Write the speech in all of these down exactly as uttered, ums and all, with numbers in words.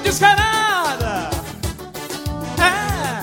descarada. É.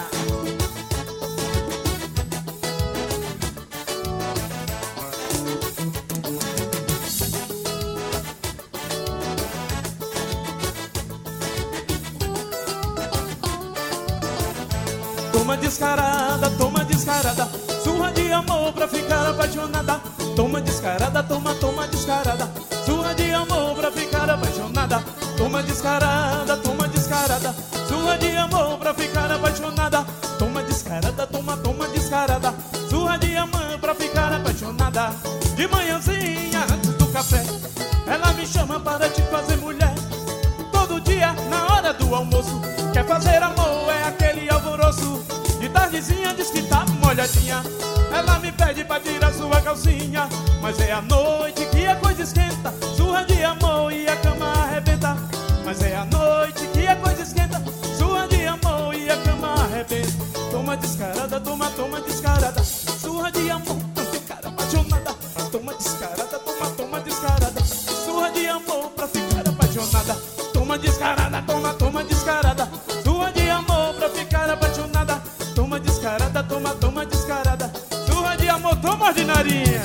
Toma descarada, toma descarada, surra de amor pra ficar apaixonada. Toma descarada, toma, toma descarada, surra de amor pra ficar apaixonada. Toma descarada, toma descarada, surra de amor pra ficar apaixonada. Toma descarada, toma, toma descarada, surra de amor pra ficar apaixonada. De manhãzinha, antes do café, ela me chama para te fazer mulher. Todo dia, na hora do almoço, quer fazer amor, é aquele alvoroço. De tardezinha diz que tá molhadinha, ela me pede pra tirar sua calcinha. Mas é a noite que a coisa esquenta, surra de amor e a cama arrebenta. Mas é a noite que a coisa esquenta, surra de amor e a cama arrebenta. Toma descarada, toma, toma descarada, surra de amor pra ficar apaixonada. Toma descarada, toma, toma descarada, surra de amor pra ficar apaixonada. Toma descarada, toma, toma descarada, surra de amor pra ficar apaixonada. Toma descarada, toma, toma descarada, surra de amor, toma ordinarinha.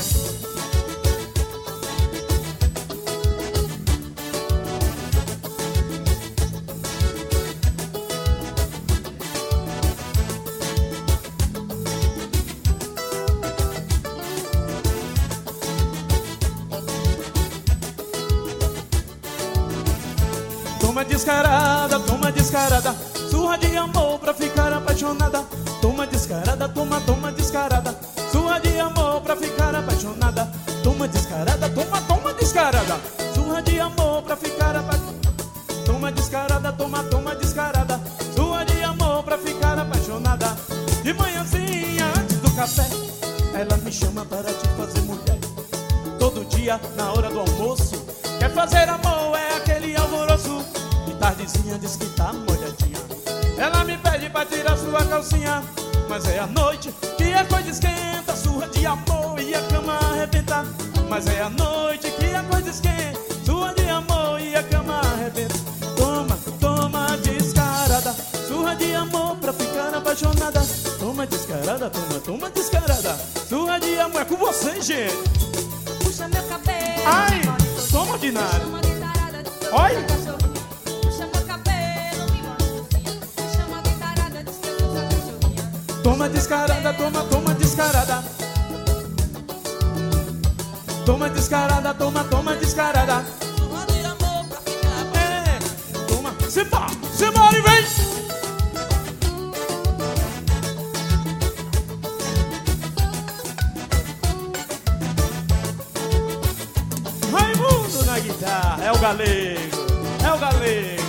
Toma descarada, toma descarada, surra de amor pra ficar apaixonada. Toma descarada, toma, toma descarada, surra de amor pra ficar apaixonada. Toma descarada, toma, toma descarada, surra de amor pra ficar apaixonada. Toma descarada, toma, toma descarada, surra de amor pra ficar apaixonada. De manhãzinha, antes do café, ela me chama para te fazer mulher. Todo dia, na hora do almoço, quer fazer amor, é aquele alvoroço. De tardezinha diz que tá molhadinha, ela me pede pra tirar sua calcinha. Mas é a noite que a coisa esquenta, surra de amor e a cama arrebenta. Mas é a noite que a coisa esquenta, surra de amor e a cama arrebenta. Toma, toma descarada, surra de amor pra ficar apaixonada. Toma descarada, toma, toma descarada, surra de amor. É com você, gente. Puxa meu cabelo, ai, toma ordinário. Olha. Toma descarada, toma, toma descarada. Toma descarada, toma, toma descarada. Surra de amor pra ficar apaixonada. É, toma, se pá, se mora e vem. Raimundo na guitarra, é o galego, é o galego.